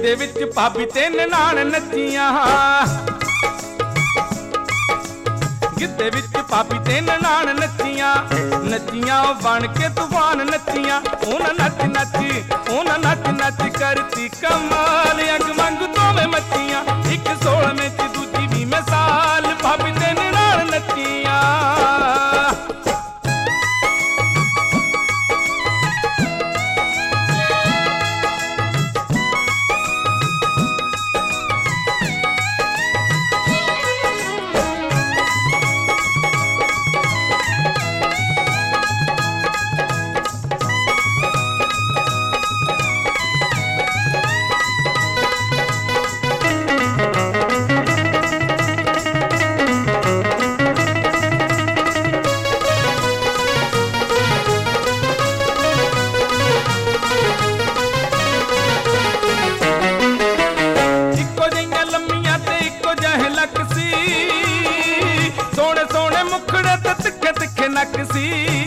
ਗਿੱਧੇ ਵਿੱਚ ਭਾਬੀ ਤੇ ਨਨਾਣ ਨੱਚੀਆਂ, ਗਿੱਧੇ ਵਿੱਚ ਭਾਬੀ ਤੇ ਨਨਾਣ ਨੱਚੀਆਂ, ਨੱਚੀਆਂ ਬਣ ਕੇ ਤੂਫਾਨ ਨੱਚੀਆਂ। ਉਹਨਾਂ ਨੱਚ ਨੱਚ, ਉਹਨਾਂ ਨੱਚ ਨੱਚ ਕਰਤੀ ਕਮਾਲ, ਅੰਗ ਮੰਗ ਦੋਵੇਂ ਮੱਚੀਆਂ, ਇੱਕ 16 ਵਿੱਚ ਦੂਜੀ 20 ਸਾਲ, ਭਾਬੀ ਤੇ ਨਨਾਣ ਨੱਚੀਆਂ। सोने सोने मुखड़े ते तिखे तिखे नक सी,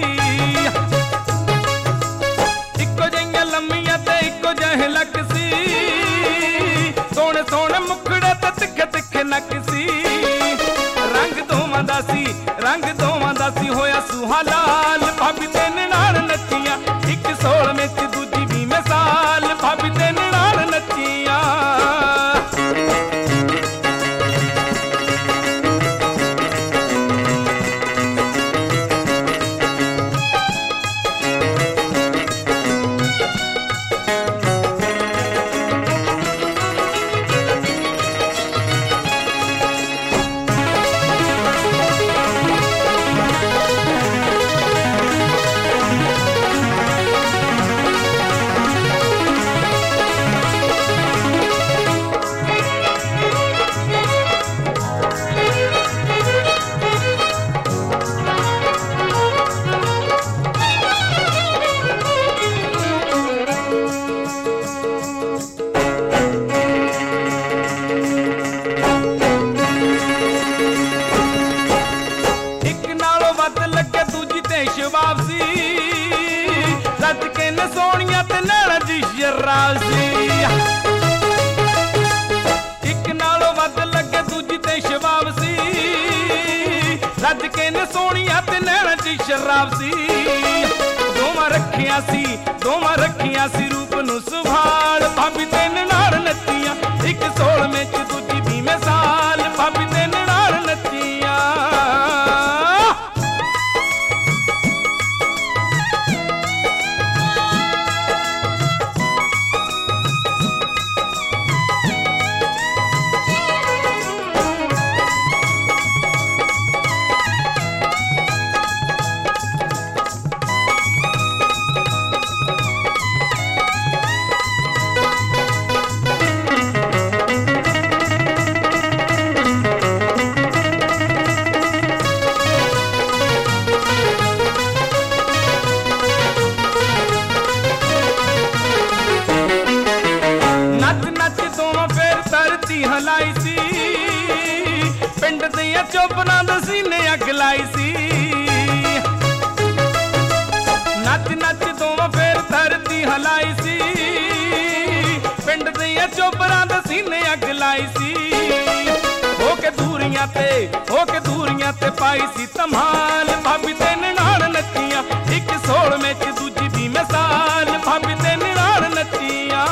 इको जिहियां लम्मियां ते इको जिहे लक सी, सोने सोने मुखड़े ते तिखे तिखे नक सी। रंग दोवां दा सी, रंग दोवां दा सी होया सुहा लाल, भाभी ते ननाण नच्चियां, एक 16 विच दूजी 20 साल, भाभी ते ननाण नच्चियां। शबाब सी रज के न सोनिया ते नाल जी शराब सी, एक नालों वध लगे दूजी ते शबाब सी, रज के न सोनिया ते नाल जी शराब सी। दोवां रखियां सी, दोवां रखियां सी रूप नूं संभाल, भाभी ते ननाण नच्चियां, एक 16 विच दूजी 20 साल, भाभी ते ननाण नच्चियां। हलाई सी पिंड दियां चौबनां दे सीने अग लाई सी, नच नच दोवां फेर धरती हलाई सी, पिंड दियां चौबनां दे सीने अग लाई सी। होके दूरियां ते पाई सी धमाल, भाभी ते ननाण नच्चियां, एक 16 विच दूजी 20 साल, भाभी ते ननाण नच्चियां।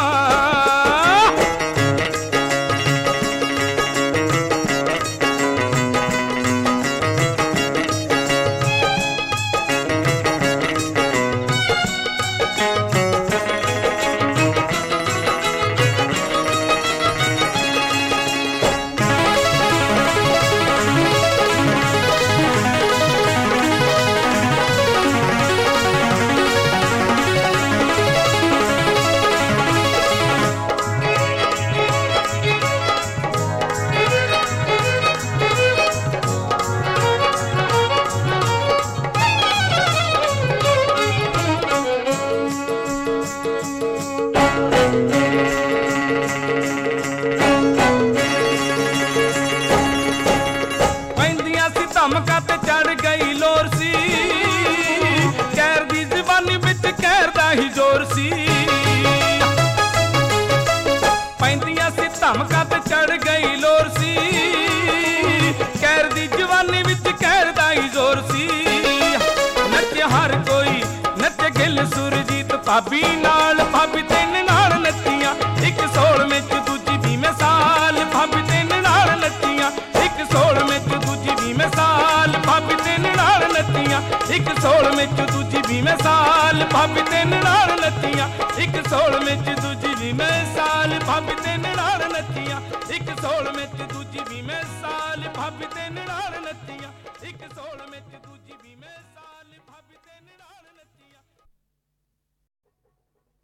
धमका ते चढ़ गई लोर सी, कैर दी जवानी बिच कैर दा ही जोर सी, पैंदी ਧਮਕਾਂ ਤੇ ਚੜ ਗਈ ਲੋਰ ਸੀ, ਕਹਿਰ ਦੀ ਜਵਾਨੀ ਵਿੱਚ ਕਹਿਰ ਦਾ ਹੀ ਜ਼ੋਰ ਸੀ। ਨੱਚੇ ਹਰ ਕੋਈ, ਨੱਚੇ ਗਿੱਲ ਸੁਰਜੀਤ ਭਾਬੀ ਨਾਲ, ਭਾਬੀ ਤਿੰਨ ਨਾਲ ਨੱਚੀਆਂ, ਇੱਕ ਸੋਲ ਵਿੱਚ ਦੂਜੀ ਵੀ ਮਿਸਾਲ, ਭਾਬੀ ਤਿੰਨ ਨਾਲ ਨੱਚੀਆਂ, ਇੱਕ ਸੋਲ ਵਿੱਚ ਦੂਜੀ ਵੀ ਮਿਸਾਲ, ਭਾਬੀ ਤਿੰਨ ਨਾਲ ਨੱਚੀਆਂ, ਇੱਕ ਸੋਲ ਵਿੱਚ ਦੂਜੀ ਵੀ ਮਿਸਾਲ, ਭਾਬੀ ਤਿੰਨ ਨਾਲ ਨੱਚੀਆਂ, ਇੱਕ ਸੋਲ ਵਿੱਚ ਦੂਜੀ ਵੀ ਮਿਸਾਲ, ਭਾਬੀ ਤਿੰਨ ਨਾਲ ਨੱਚੀਆਂ, ਇੱਕ ਸੋਲ ਵਿੱਚ ਦੂਜੀ ਵੀ ਮਿਸਾਲ, ਭਾਬੀ ਤਿੰਨ ਨਾਲ ਨੱਚੀਆਂ।